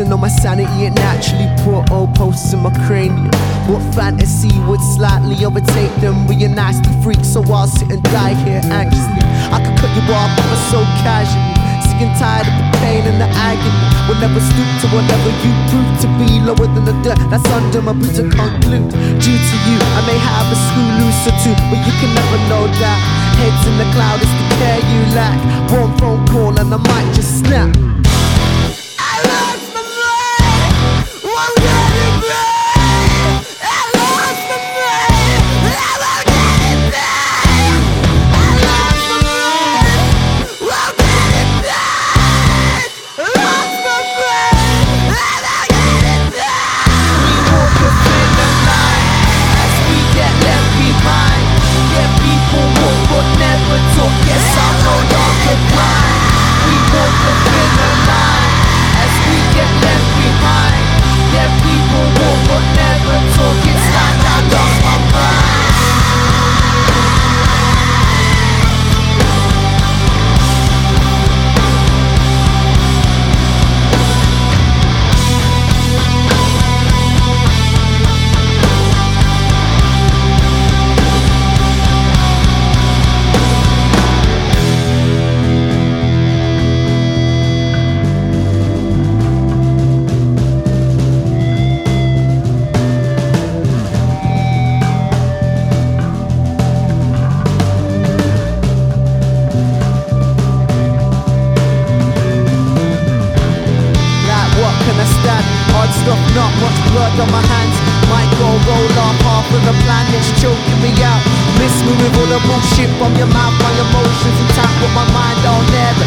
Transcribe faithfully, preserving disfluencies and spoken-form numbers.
to know my sanity ain't naturally poor. Old posters in my cranium. What fantasy would slightly overtake them? We a nasty freak, so I'll sit and die here anxiously. I could cut you off ever so casually. Sick and tired of the pain and the agony. Will never stoop to whatever you prove to be. Lower than the dirt that's under my boots to conclude. Due to you, I may have a screw loose or two, but you can never know that. Heads in the cloud is the care you lack. One phone call and I might just snap. I lost my mind. Won't get it back. I lost my mind. I won't get it back. I lost my mind. Won't get it back. I lost my mind. I won't get it back. We walk up in the night as we get left behind. Yeah, people walk but never talk. Yes, I'm no longer blind. We walk up in the night as we get left behind. Yeah, people walk but never talk. It's like I lost my mind. Hard stuff, not much blood on my hands. Might go roll off half of the plan, it's choking me out. Miss me with all the bullshit from your mouth, my emotions intact, but my mind on never